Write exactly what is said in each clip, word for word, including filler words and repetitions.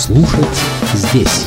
Слушать здесь.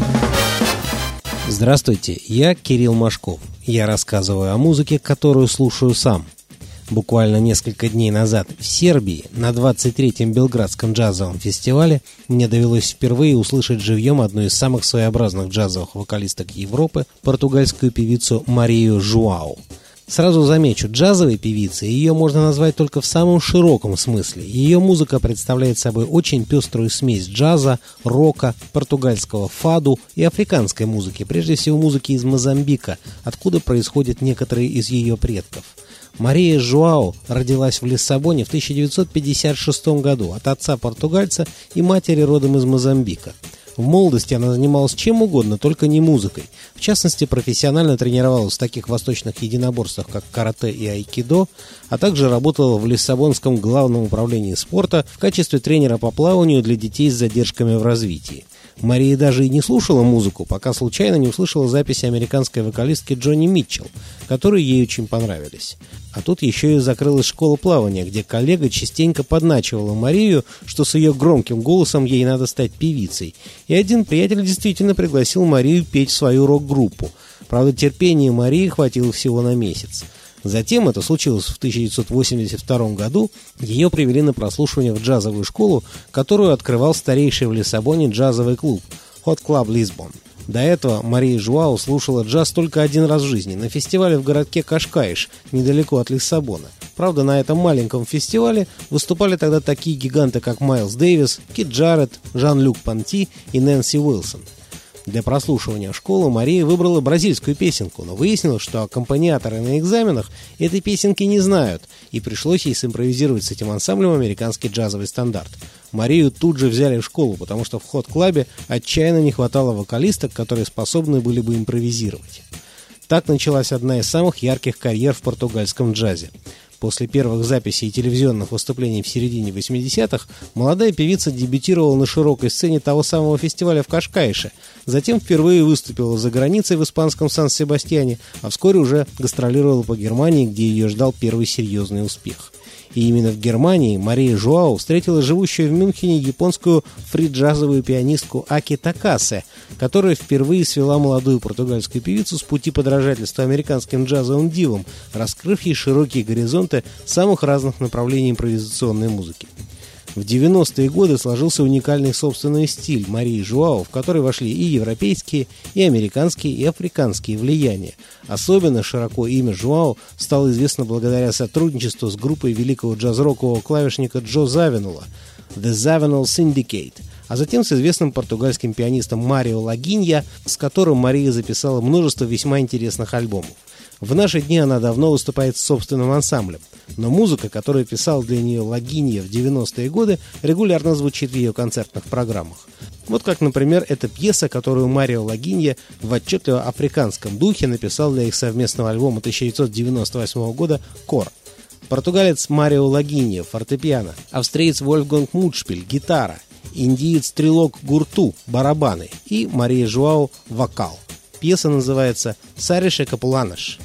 Здравствуйте, я Кирилл Машков. Я рассказываю о музыке, которую слушаю сам. Буквально несколько дней назад в Сербии на двадцать третьем Белградском джазовом фестивале мне довелось впервые услышать живьем одну из самых своеобразных джазовых вокалисток Европы, португальскую певицу Марию Жуау. Сразу замечу, джазовой певицей ее можно назвать только в самом широком смысле. Ее музыка представляет собой очень пеструю смесь джаза, рока, португальского фаду и африканской музыки, прежде всего музыки из Мозамбика, откуда происходят некоторые из ее предков. Мария Жуау родилась в Лиссабоне в тысяча девятьсот пятьдесят шестом году от отца португальца и матери родом из Мозамбика. В молодости она занималась чем угодно, только не музыкой. В частности, профессионально тренировалась в таких восточных единоборствах, как карате и айкидо, а также работала в Лиссабонском главном управлении спорта в качестве тренера по плаванию для детей с задержками в развитии. Мария даже и не слушала музыку, пока случайно не услышала записи американской вокалистки Джонни Митчелл, которые ей очень понравились. А тут еще и закрылась школа плавания, где коллега частенько подначивала Марию, что с ее громким голосом ей надо стать певицей. И один приятель действительно пригласил Марию петь в свою рок-группу. Правда, терпения Марии хватило всего на месяц. Затем, это случилось в тысяча девятьсот восемьдесят втором году, ее привели на прослушивание в джазовую школу, которую открывал старейший в Лиссабоне джазовый клуб Hot Club Lisbon. До этого Мария Жуау слушала джаз только один раз в жизни, на фестивале в городке Кашкаиш, недалеко от Лиссабона. Правда, на этом маленьком фестивале выступали тогда такие гиганты, как Майлз Дэвис, Кит Джарретт, Жан-Люк Понти и Нэнси Уилсон. Для прослушивания в школу Мария выбрала бразильскую песенку, но выяснилось, что аккомпаниаторы на экзаменах этой песенки не знают, и пришлось ей симпровизировать с этим ансамблем американский джазовый стандарт. Марию тут же взяли в школу, потому что в хот-клабе отчаянно не хватало вокалисток, которые способны были бы импровизировать. Так началась одна из самых ярких карьер в португальском джазе. После первых записей и телевизионных выступлений в середине восьмидесятых молодая певица дебютировала на широкой сцене того самого фестиваля в Кашкаише, затем впервые выступила за границей в испанском Сан-Себастьяне, а вскоре уже гастролировала по Германии, где ее ждал первый серьезный успех. И именно в Германии Мария Жуау встретила живущую в Мюнхене японскую фри-джазовую пианистку Аки Такасе, которая впервые свела молодую португальскую певицу с пути подражательства американским джазовым дивам, раскрыв ей широкие горизонты самых разных направлений импровизационной музыки. В девяностые годы сложился уникальный собственный стиль Марии Жуау, в который вошли и европейские, и американские, и африканские влияния. Особенно широко имя Жуау стало известно благодаря сотрудничеству с группой великого джаз-рокового клавишника Джо Завинула The Zawinul Syndicate, а затем с известным португальским пианистом Марио Лагинья, с которым Мария записала множество весьма интересных альбомов. В наши дни она давно выступает с собственным ансамблем, но музыка, которую писал для нее Лагинья в девяностые годы, регулярно звучит в ее концертных программах. Вот как, например, эта пьеса, которую Марио Лагинья в отчетливо африканском духе написал для их совместного альбома тысяча девятьсот девяносто восьмого года «Кор». Португалец Марио Лагинья – фортепиано, австриец Вольфганг Мутшпиль – гитара, индиец-стрелок Гурту – барабаны и Мария Жуау – вокал. Пьеса называется «Сарише Капуланаш».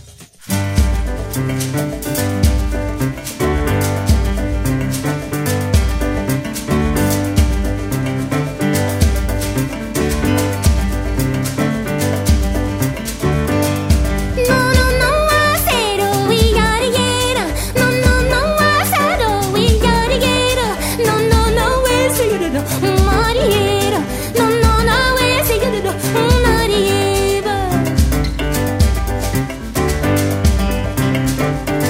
Maria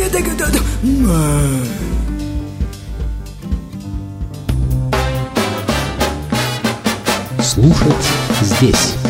Слушать здесь.